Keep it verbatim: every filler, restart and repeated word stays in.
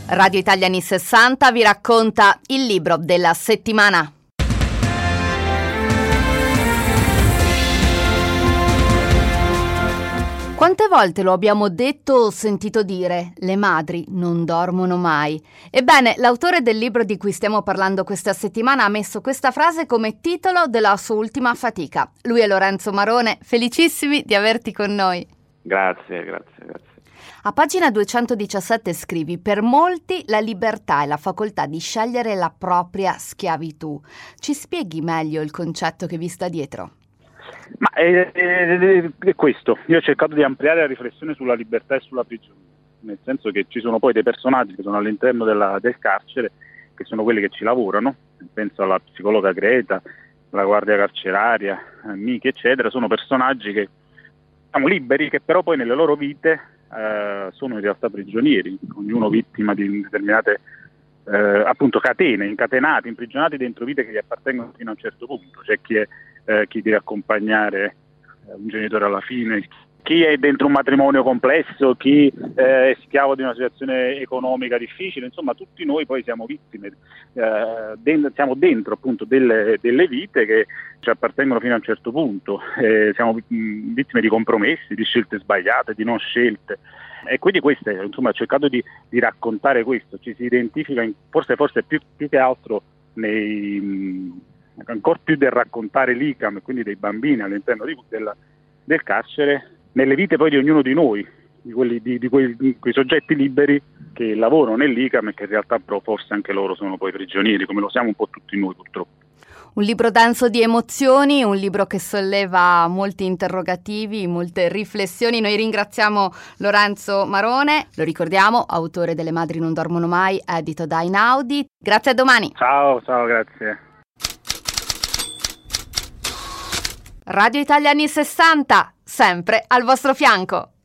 Radio Italia anni sessanta vi racconta il libro della settimana. Quante volte lo abbiamo detto o sentito dire? Le madri non dormono mai. Ebbene, l'autore del libro di cui stiamo parlando questa settimana ha messo questa frase come titolo della sua ultima fatica. Lui è Lorenzo Marone, felicissimi di averti con noi. Grazie, grazie, grazie. A pagina duecentodiciassette scrivi: per molti la libertà è la facoltà di scegliere la propria schiavitù. Ci spieghi meglio il concetto che vi sta dietro? Ma è, è, è questo, io ho cercato di ampliare la riflessione sulla libertà e sulla prigione, nel senso che ci sono poi dei personaggi che sono all'interno della, del carcere, che sono quelli che ci lavorano, penso alla psicologa Greta, alla guardia carceraria, Miki eccetera, sono personaggi che siamo liberi, che però poi nelle loro vite eh, sono in realtà prigionieri, ognuno vittima di determinate eh, appunto catene, incatenati, imprigionati dentro vite che gli appartengono fino a un certo punto. C'è chi è Eh, chi deve accompagnare eh, un genitore alla fine, chi è dentro un matrimonio complesso, chi eh, è schiavo di una situazione economica difficile, insomma tutti noi poi siamo vittime, eh, dentro, siamo dentro appunto delle, delle vite che ci appartengono fino a un certo punto, eh, siamo mh, vittime di compromessi, di scelte sbagliate, di non scelte, e quindi questo è, insomma, ho cercato di, di raccontare questo, ci si identifica in, forse, forse più, più che altro nei... Mh, ancora più del raccontare l'I C A M e quindi dei bambini all'interno di, del, del carcere, nelle vite poi di ognuno di noi, di, quelli, di, di, quei, di quei soggetti liberi che lavorano nell'I C A M e che in realtà però forse anche loro sono poi prigionieri, come lo siamo un po' tutti noi purtroppo. Un libro denso di emozioni, un libro che solleva molti interrogativi, molte riflessioni. Noi ringraziamo Lorenzo Marone, lo ricordiamo, autore delle Madri non dormono mai, edito da Einaudi. Grazie, a domani. Ciao, ciao, grazie. Radio Italia anni sessanta, sempre al vostro fianco.